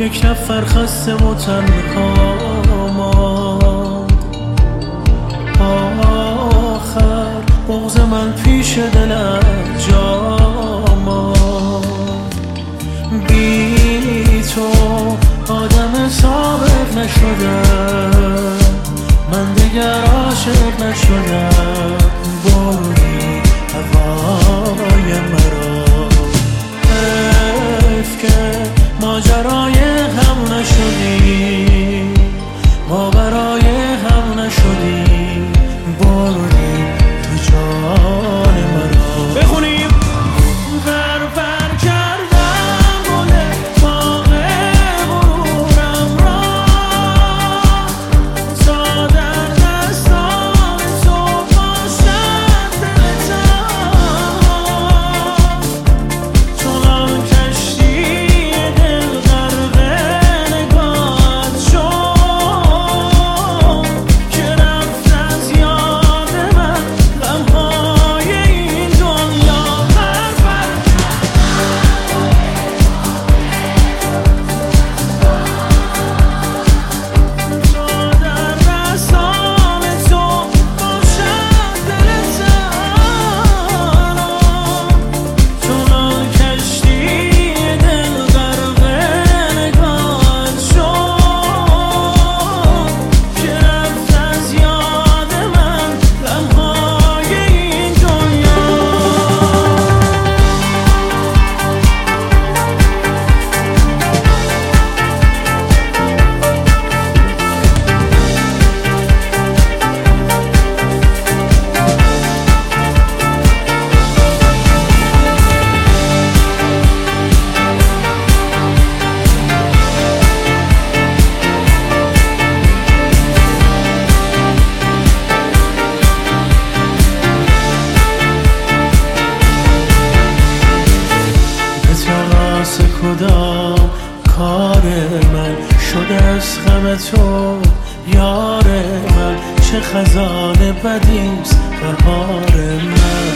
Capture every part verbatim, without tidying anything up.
یک نفر خسته و تنها ماند. آخر بغض من پیش دلت جا ماند. بی تو آدم ثابت نشدم، من دیگر عاشق نشدم. بردی هوای مرا، حیف که ماجرای هم نشدی، ما برای هم نشدی. بردی تو جان مرا. بخونیم بر بر کردم گل باغ غرورم را، تا در دستان تو باشد دلتم. چنان کشتی دل غرق نگاهت شد که رفت از یاد من غمهای این دنیا. بر بر تا در دستان تو باشد دلتم. چنان کشتی دل غرق نگاهت شد که رفت از یاد من غمهای این دنیا. تراس کدام کار من شده از غم تو یار من؟ چه خزان بدیست بهار من،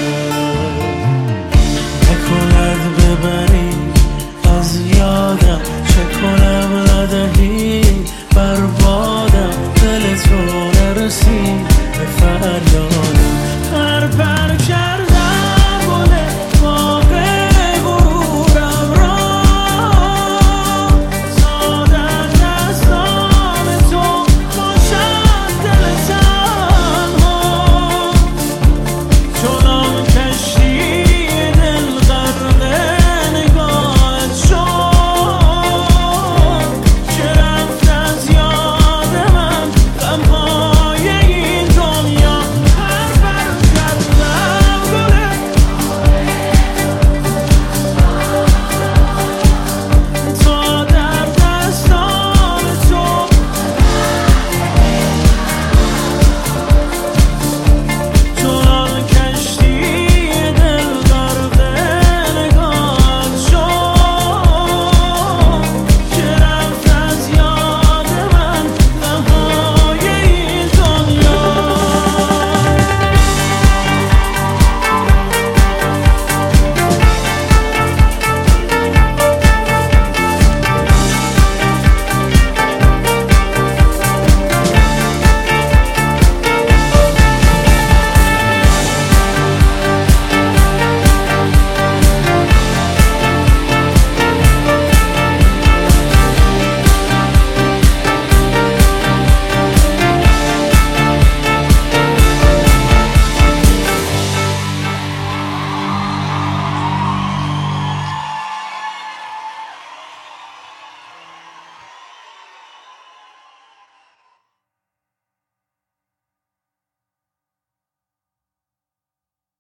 نکند ببری از یادم، چه کنم ندهی بربادم. دل تو نرسید به فریاد